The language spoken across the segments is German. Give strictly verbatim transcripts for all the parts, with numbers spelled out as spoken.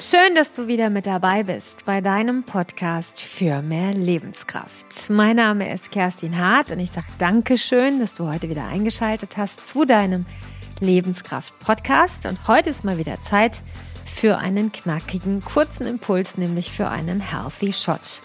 Schön, dass du wieder mit dabei bist bei deinem Podcast für mehr Lebenskraft. Mein Name ist Kerstin Hart und ich sage Dankeschön, dass du heute wieder eingeschaltet hast zu deinem Lebenskraft-Podcast. Und heute ist mal wieder Zeit für einen knackigen, kurzen Impuls, nämlich für einen Healthy Shot.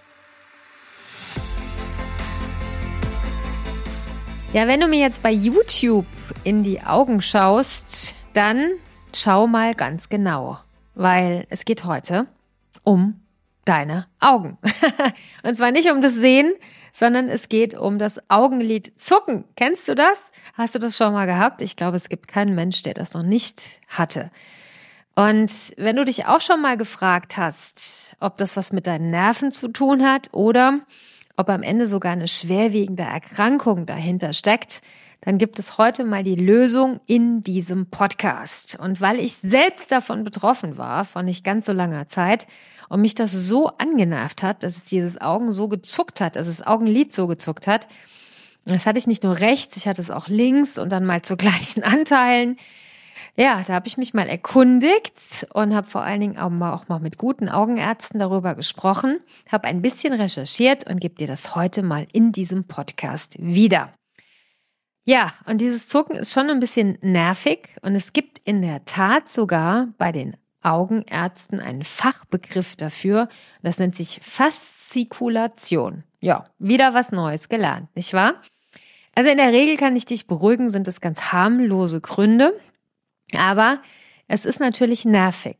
Ja, wenn du mir jetzt bei YouTube in die Augen schaust, dann schau mal ganz genau. Weil es geht heute um deine Augen. Und zwar nicht um das Sehen, sondern es geht um das Augenlid zucken. Kennst du das? Hast du das schon mal gehabt? Ich glaube, es gibt keinen Mensch, der das noch nicht hatte. Und wenn du dich auch schon mal gefragt hast, ob das was mit deinen Nerven zu tun hat oder ob am Ende sogar eine schwerwiegende Erkrankung dahinter steckt, dann gibt es heute mal die Lösung in diesem Podcast. Und weil ich selbst davon betroffen war, vor nicht ganz so langer Zeit, und mich das so angenervt hat, dass es dieses Augen so gezuckt hat, dass das Augenlid so gezuckt hat, das hatte ich nicht nur rechts, ich hatte es auch links und dann mal zu gleichen Anteilen. Ja, da habe ich mich mal erkundigt und habe vor allen Dingen auch mal, auch mal mit guten Augenärzten darüber gesprochen, habe ein bisschen recherchiert und gebe dir das heute mal in diesem Podcast wieder. Ja, und dieses Zucken ist schon ein bisschen nervig und es gibt in der Tat sogar bei den Augenärzten einen Fachbegriff dafür. Das nennt sich Faszikulation. Ja, wieder was Neues gelernt, nicht wahr? Also in der Regel kann ich dich beruhigen, sind es ganz harmlose Gründe, aber es ist natürlich nervig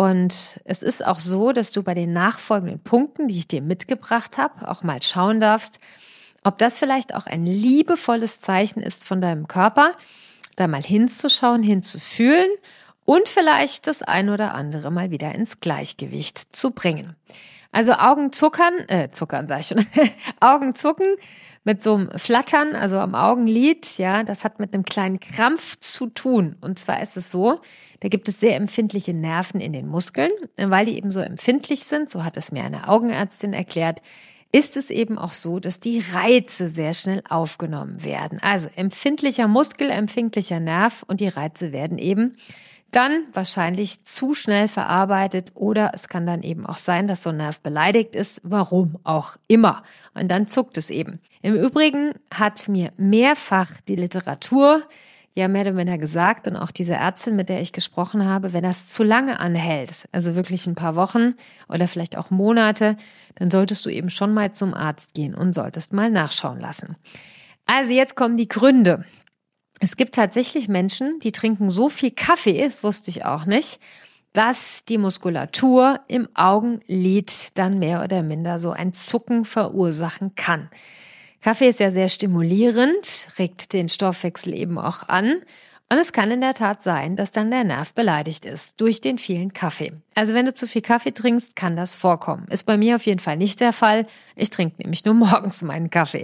und es ist auch so, dass du bei den nachfolgenden Punkten, die ich dir mitgebracht habe, auch mal schauen darfst, ob das vielleicht auch ein liebevolles Zeichen ist von deinem Körper, da mal hinzuschauen, hinzufühlen und vielleicht das ein oder andere mal wieder ins Gleichgewicht zu bringen. Also Augen zuckern, äh, zuckern sag ich schon, Augen zucken mit so einem Flattern, also am Augenlid, ja, das hat mit einem kleinen Krampf zu tun. Und zwar ist es so, da gibt es sehr empfindliche Nerven in den Muskeln, weil die eben so empfindlich sind, so hat es mir eine Augenärztin erklärt, ist es eben auch so, dass die Reize sehr schnell aufgenommen werden. Also empfindlicher Muskel, empfindlicher Nerv und die Reize werden eben dann wahrscheinlich zu schnell verarbeitet oder es kann dann eben auch sein, dass so ein Nerv beleidigt ist, warum auch immer. Und dann zuckt es eben. Im Übrigen hat mir mehrfach die Literatur ja mehr oder weniger gesagt und auch diese Ärztin, mit der ich gesprochen habe, wenn das zu lange anhält, also wirklich ein paar Wochen oder vielleicht auch Monate, dann solltest du eben schon mal zum Arzt gehen und solltest mal nachschauen lassen. Also jetzt kommen die Gründe. Es gibt tatsächlich Menschen, die trinken so viel Kaffee, das wusste ich auch nicht, dass die Muskulatur im Augenlid dann mehr oder minder so ein Zucken verursachen kann. Kaffee ist ja sehr stimulierend, regt den Stoffwechsel eben auch an und es kann in der Tat sein, dass dann der Nerv beleidigt ist durch den vielen Kaffee. Also wenn du zu viel Kaffee trinkst, kann das vorkommen. Ist bei mir auf jeden Fall nicht der Fall. Ich trinke nämlich nur morgens meinen Kaffee.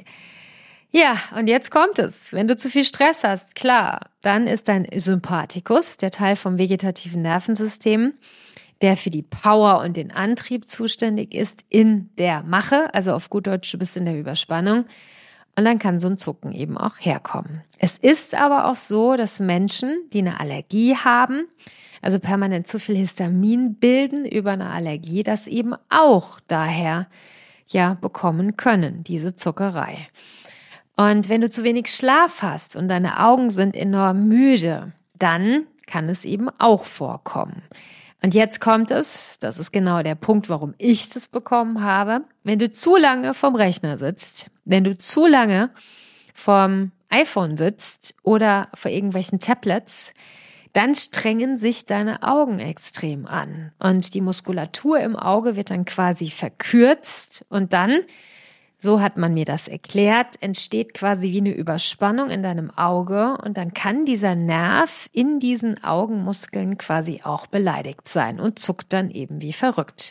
Ja, und jetzt kommt es. Wenn du zu viel Stress hast, klar, dann ist dein Sympathikus, der Teil vom vegetativen Nervensystem, der für die Power und den Antrieb zuständig ist, in der Mache, also auf gut Deutsch, du bist in der Überspannung und dann kann so ein Zucken eben auch herkommen. Es ist aber auch so, dass Menschen, die eine Allergie haben, also permanent zu viel Histamin bilden über eine Allergie, das eben auch daher ja bekommen können, diese Zuckerei. Und wenn du zu wenig Schlaf hast und deine Augen sind enorm müde, dann kann es eben auch vorkommen. Und jetzt kommt es, das ist genau der Punkt, warum ich das bekommen habe, wenn du zu lange vom Rechner sitzt, wenn du zu lange vom iPhone sitzt oder vor irgendwelchen Tablets, dann strengen sich deine Augen extrem an und die Muskulatur im Auge wird dann quasi verkürzt und dann, so hat man mir das erklärt, entsteht quasi wie eine Überspannung in deinem Auge und dann kann dieser Nerv in diesen Augenmuskeln quasi auch beleidigt sein und zuckt dann eben wie verrückt.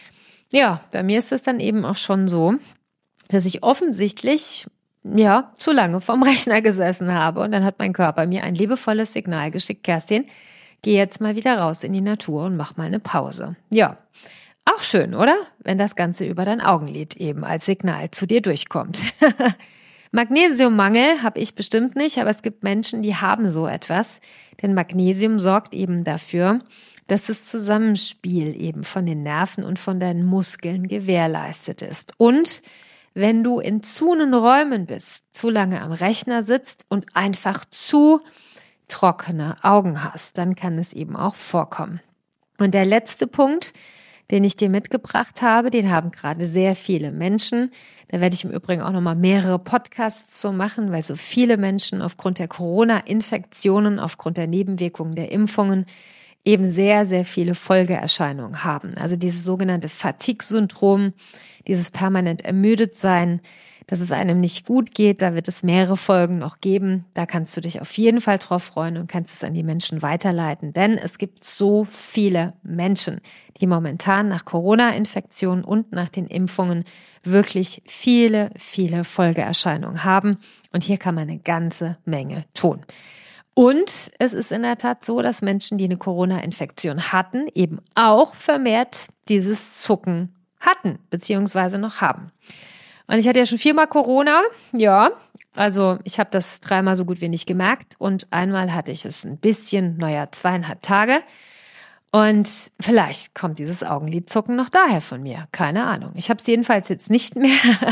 Ja, bei mir ist es dann eben auch schon so, dass ich offensichtlich ja zu lange vorm Rechner gesessen habe und dann hat mein Körper mir ein liebevolles Signal geschickt, Kerstin, geh jetzt mal wieder raus in die Natur und mach mal eine Pause. Ja, auch schön, oder? Wenn das Ganze über dein Augenlid eben als Signal zu dir durchkommt. Magnesiummangel habe ich bestimmt nicht, aber es gibt Menschen, die haben so etwas. Denn Magnesium sorgt eben dafür, dass das Zusammenspiel eben von den Nerven und von deinen Muskeln gewährleistet ist. Und wenn du in zu engen Räumen bist, zu lange am Rechner sitzt und einfach zu trockene Augen hast, dann kann es eben auch vorkommen. Und der letzte Punkt, den ich dir mitgebracht habe, den haben gerade sehr viele Menschen. Da werde ich im Übrigen auch nochmal mehrere Podcasts zu machen, weil so viele Menschen aufgrund der Corona-Infektionen, aufgrund der Nebenwirkungen der Impfungen eben sehr, sehr viele Folgeerscheinungen haben. Also dieses sogenannte Fatigue-Syndrom, dieses permanent ermüdet sein, dass es einem nicht gut geht, da wird es mehrere Folgen noch geben. Da kannst du dich auf jeden Fall drauf freuen und kannst es an die Menschen weiterleiten. Denn es gibt so viele Menschen, die momentan nach Corona-Infektionen und nach den Impfungen wirklich viele, viele Folgeerscheinungen haben. Und hier kann man eine ganze Menge tun. Und es ist in der Tat so, dass Menschen, die eine Corona-Infektion hatten, eben auch vermehrt dieses Zucken hatten, beziehungsweise noch haben. Und ich hatte ja schon viermal Corona, ja, also ich habe das dreimal so gut wie nicht gemerkt und einmal hatte ich es ein bisschen, naja, zweieinhalb Tage und vielleicht kommt dieses Augenlidzucken noch daher von mir, keine Ahnung. Ich habe es jedenfalls jetzt nicht mehr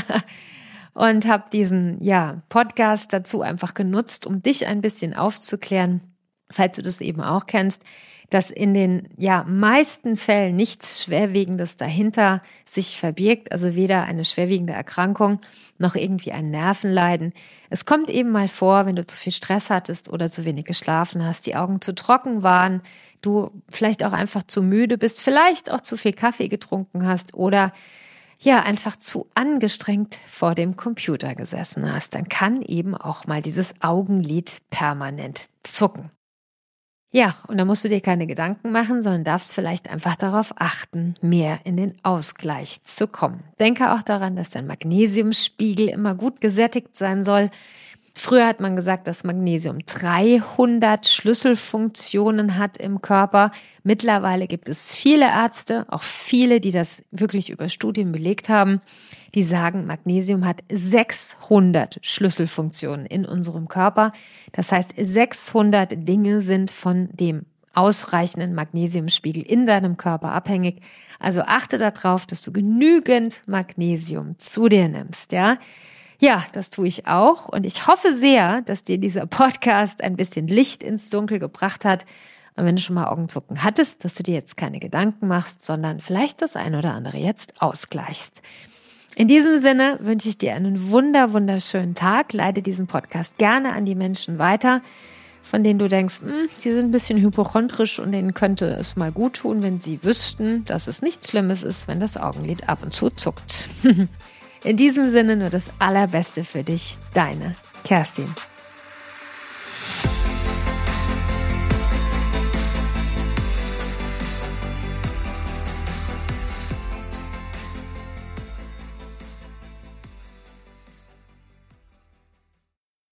und habe diesen, ja, Podcast dazu einfach genutzt, um dich ein bisschen aufzuklären, falls du das eben auch kennst, dass in den ja meisten Fällen nichts Schwerwiegendes dahinter sich verbirgt, also weder eine schwerwiegende Erkrankung noch irgendwie ein Nervenleiden. Es kommt eben mal vor, wenn du zu viel Stress hattest oder zu wenig geschlafen hast, die Augen zu trocken waren, du vielleicht auch einfach zu müde bist, vielleicht auch zu viel Kaffee getrunken hast oder ja einfach zu angestrengt vor dem Computer gesessen hast, dann kann eben auch mal dieses Augenlid permanent zucken. Ja, und da musst du dir keine Gedanken machen, sondern darfst vielleicht einfach darauf achten, mehr in den Ausgleich zu kommen. Denke auch daran, dass dein Magnesiumspiegel immer gut gesättigt sein soll. Früher hat man gesagt, dass Magnesium dreihundert Schlüsselfunktionen hat im Körper. Mittlerweile gibt es viele Ärzte, auch viele, die das wirklich über Studien belegt haben, die sagen, Magnesium hat sechshundert Schlüsselfunktionen in unserem Körper. Das heißt, sechshundert Dinge sind von dem ausreichenden Magnesiumspiegel in deinem Körper abhängig. Also achte darauf, dass du genügend Magnesium zu dir nimmst, ja. Ja, das tue ich auch und ich hoffe sehr, dass dir dieser Podcast ein bisschen Licht ins Dunkel gebracht hat. Und wenn du schon mal Augenzucken hattest, dass du dir jetzt keine Gedanken machst, sondern vielleicht das ein oder andere jetzt ausgleichst. In diesem Sinne wünsche ich dir einen wunder, wunderschönen Tag. Leite diesen Podcast gerne an die Menschen weiter, von denen du denkst, hm, sie sind ein bisschen hypochondrisch und denen könnte es mal gut tun, wenn sie wüssten, dass es nichts Schlimmes ist, wenn das Augenlid ab und zu zuckt. In diesem Sinne nur das Allerbeste für dich, deine Kerstin.